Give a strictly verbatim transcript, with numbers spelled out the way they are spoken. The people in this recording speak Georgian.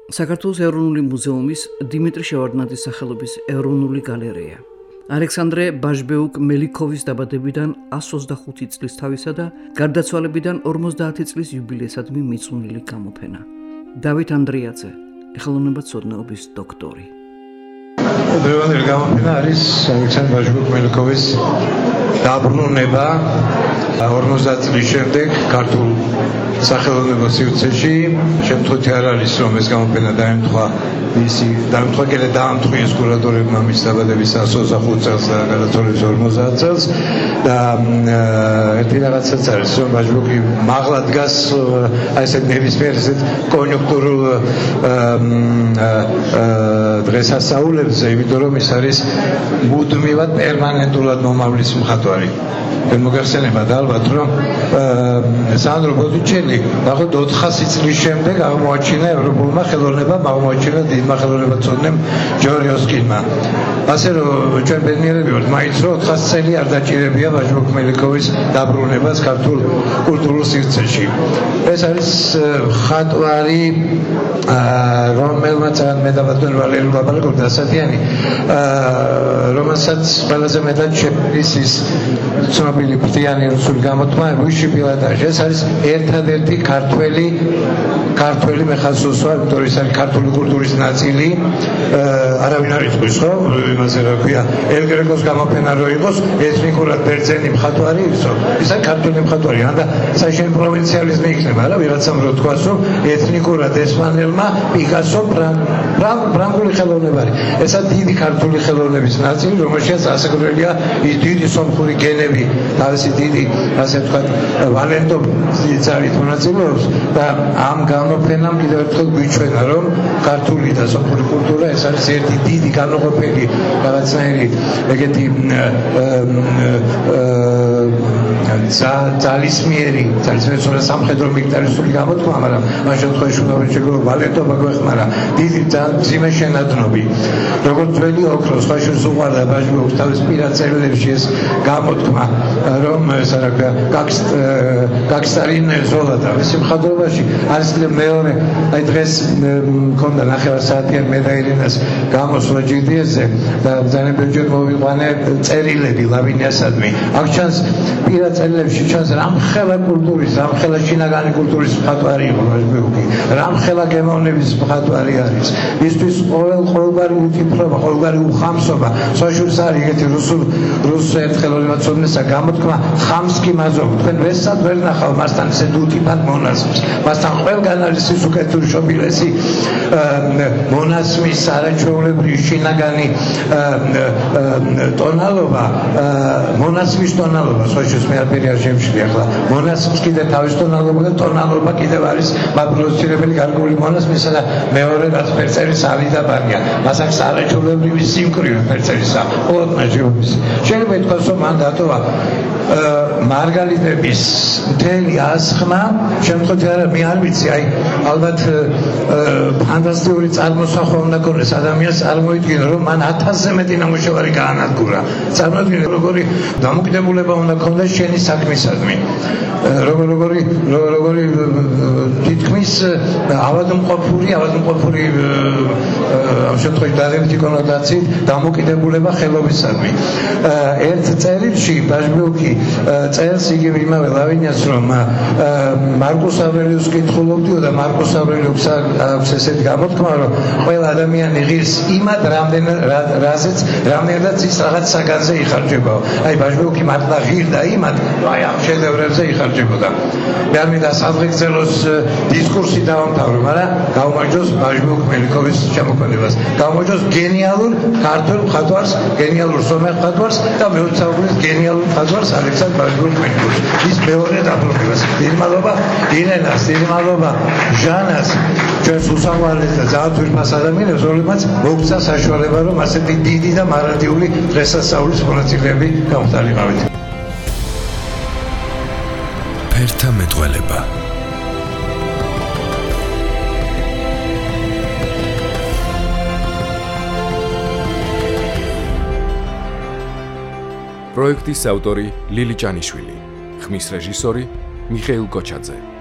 საქართველოს ეროვნული მუზეუმის დიმიტრი შევარდნაძის სახელობის ეროვნული გალერეა. ალექსანდრე ბაჟბეუკ-მელიქოვის დაბადებიდან εκατს ოცდახუთი წლის თავისა და გარდაცვალებიდან ორმოცდაათი წლის იუბილეისადმი მიწვნილი გამოფენა. დავით ანდრიაძე, ხელოვნებაცოდნეობის დოქტორი. დღევანდელი გამოფენა არის ალექსანდრე ბაჟბეუკ-მელიქოვის დაბრუნება ორმოცდაათი წლის შემდეგ ქართულ სახელოვნებო სივრცეში. შემთხვევით არ არის რომ ეს გამოფენა დაემთხვა ისი დაემთხვა კიდე დაამთხვიეს კურატორებმა მის დაბადების εκατს ოცდახუთ წელს და გარდაცვალების ორმოცდაათ წელს და ერთი რაღაცაც არის რომ ბაჟბეუკი მაღლა დგას აი ესეთ ნებისმიერ ესეთ კონიუნქტურულ დღესასწაულებზე, იმიტომ რომ ის არის მუდმივად პერმანენტულად მომავლის მხატვარი. მოგეხსენებათ ალბათ რომ სანდრო ბოდიჩელი ნახოთ ოთხასი წლის შემდეგ აღმოაჩინა ევროპულმა ხელოვნებამ, აღმოაჩინა დიდმა ხელოვნებაცოდნემ ჯორიოსკინმა. ასე რომ ჩვენ ბედნიერები ვართ მაინც რომ ოთხასი წელი არ დაჭირებია ბაჟბეუკ-მელიქოვის დაბრუნებას ქართულ კულტურულ სივრცეში. ეს არის მხატვარი რომელმაც მე და ბატონი ვალერი ლაპარაკობთ ასათიანი რომელსაც ყველაზე მეტად შეფრის ის ცნობილი ფრთიანი რუსული გამოთქმა ვიში პილატაჟი. ეს არის ერთადერთი ქართველი ქართველი მეხასოსვა, იმიტომ რომ ის არის ქართული კულტურის ნაწილი. არავინ არ იტყვის ხო? იმაზე რა ქვია, ელ-გრეკოს გამოფენა რო იყოს, ეთნიკურად ბერძენი მხატვარი ისო. ის არის ქართული მხატვარი. ანდა საერთოდ პროვინციალიზმი იქნება რა, ვიღაცამ რო თქვას რომ ეთნიკურად ესპანელმა პიკასო ფრანგული ხელოვნება არის. ესა დიდი ქართული ხელოვნების ნაწილი, რომელშიც ასაკურველია ის დიდი სომხური გენები, თავისი დიდი, ასე ვთქვათ, ვალენტობის ძალით მონაწილეობს და ამ გამოფენამ კიდევ ერთხელ გვიჩვენა, რომ ქართული და სომხური კულტურა ეს არის ერთი დიდი განუყოფელი რაღაცნაირი ეგეთი ძალისმიერი, ძალისმიერი სამხედრო მილიტარისტული გამოთქმა, მაგრამ ამ შემთხვევაში უნდა შეგვიძლია ვალენტობა გვეხმარა, დიდი მძიმე შენადნობი. როგორც ძველი ოქრო, სხვა შორის უყვარდა ბაჟბეუკს თავის პირად წერილებში ეს გამოთქმა, რომ ეს რა ქვია, გაგსტარინ ზოლა და ის მხატვრობაში არის მეორე, აი დღეს მქონდა ნახევარსაათიანი მე და ირინას გამოსვლა ჯი დი ეს-ზე და ძალიან ბევრჯერ მოვიყვანე წერილები ლავინიასადმი. აქ ჩანს პირად წერილებში ჩანს რამხელა კულტურის, რამხელა შინაგანი კულტურის მხატვარი იყო ბაჟბეუკი, რამხელა გემოვნების მხატვარი არის. ისთვის ყოველ ყოველგვარი უთითრობა, ყოველგვარი უხამსობა, სხვა შორის არის ეგეთი რუსულ რუს ხელოვნებაცოდნესა გამოთქმა ხამსკი მაზოვ. თქვენ ვესად ვერ ნახავ მასთან ისე უტიფად მონაზვნს. მასთან ყველგან არის ის უკეთური შობილესი მონაზვნის არაჩვეულებრივი შინაგანი ტონალობა, მონაზვნის ტონალობა, სხვა შორის მე არაფერი არ შემშლი ახლა. მონაზვნის კიდე თავის ტონალობა და ტონალობა კიდევ არის მაპროდუცირებელი გარკვეული მონაზვნისა და მეორე რაც ფერწერის ალი და ბარია. მას აქვს არაჩვეულებრივი სიმკვრივე ფერწერისა. ყოველდღიურობის. შეიძლება ითქვას რომ მან დატოვა მარგალიტების მთელი ასხმა, შემთხვევით არა, მე არ ვიცი, აი ალბათ ფანტასტიკური წარმოსახვა უნდა ქონდეს ადამიანს, წარმოიდგინო რომ მან ათასზე მეტი ნამუშევარი გაანადგურა. წარმოიდგინე როგორი დამოკიდებულება უნდა ქონდეს შენი საქმისადმი. როგორი როგორი როგორი თითქმის ავადმყოფური, ავადმყოფური ამ შემთხვევაში დადებითი კონოტაციით დამოკიდებულება ხელობისადმი. ერთ წერილში ბაჟბეუკი წერს იგივე იმავე ლავინიას, რომ მარკუს ავრელიუსს კითხულობდიო და მარკუს ავრელიუსს აქვს ესეთი გამოთქმა, რომ ყველა ადამიანი ღირს იმად, რაზეც რამდენადაც ის რაღაც საგანზე იხარჯებაო. აი ბაჟბეუკი მართლა ღირდა იმად, აი ამ შედევრებზე იხარჯებოდა. მე არ მინდა სადღეგრძელოს დისკურსი დავამთავრო, მაგრამ გავუმარჯოს ბაჟბეუკ-მელიქოვის შემოქმედებას. გავუმარჯოს გენიალურ ქართულ მხატვარს, გენიალურ სომეხ მხატვარს და მეოცე საუკუნის გენიალურ მხატვარს ალექსანდრე ბაჟბეუკ-მელიქოვს. ის მეორე დაბრუნებას. დიდი მადლობა ირენას, დიდი მადლობა ჟანას, ჩვენს უსამართლეს და ძალიან თვითფას ადამიანებს, რომლებმაც მოგცა საშუალება, რომ ასეთი დიდი და მარადიული დღესასწაულის მონაწილეები გამხდარიყავით. ფერთა მეტყველება. პროექტის ავტორი ლილი ჭანიშვილი, ხმის რეჟისორი მიხეილ კოჩაძე.